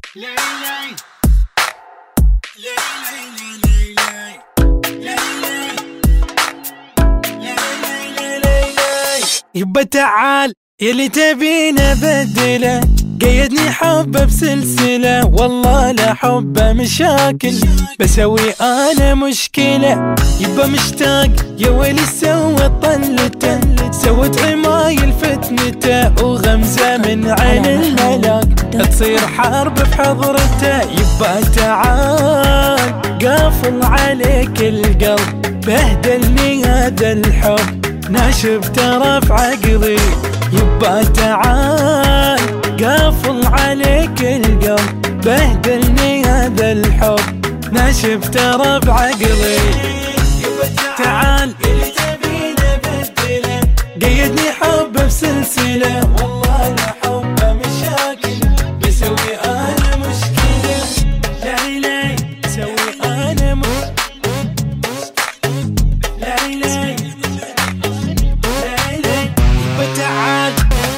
يبا تعال يلي تبينا بدله، قيدني حبه بسلسله، والله لا حبه مشاكل بسوي انا مشكله. يبا مشتاق يا ويلي سوت طلته، سوت عمايل فتنته، وغمزه من عين الملاك تصير حرب بحضرته. يبا تعال قافل عليك القلب، بهدلني هذا الحب ناشف ترى بعقلي. يبا تعال قافل عليك القلب، بهدلني هذا الحب ناشف ترى بعقلي. تعال اللي تبينا بدله، قيدني حبه بسلسله، والله لا حبه مشاكل بسوي انا مشكله. لا سوي انا تعال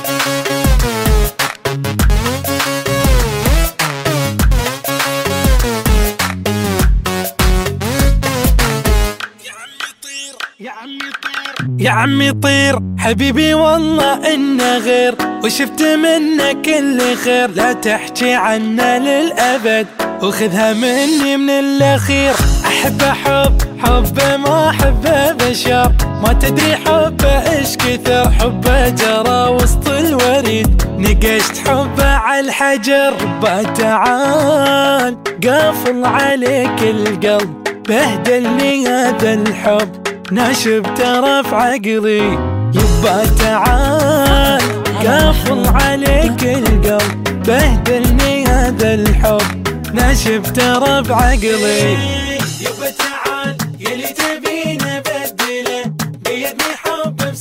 يا عمي طير حبيبي، والله إنه غير، وشفت منك كل خير، لا تحكي عنه للأبد، وخذها مني من الأخير. أحبه حبه ما أحبه بشر، ما تدري حبه إيش كثر، حبه جرى وسط الوريد، نقشت حبه على الحجر. تعال قافل عليك القلب، بهدلني هذا الحب ناشب ترى في عقلي. يبا تعال قافل عليك القلب، بهدلني هذا الحب ناشب ترى بعقلي. يبا تعال يلي تبينا بدله، قيدني حبه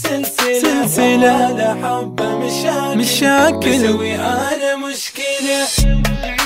بسلسله، لا حبه مشاكل بسوي انا مشكله.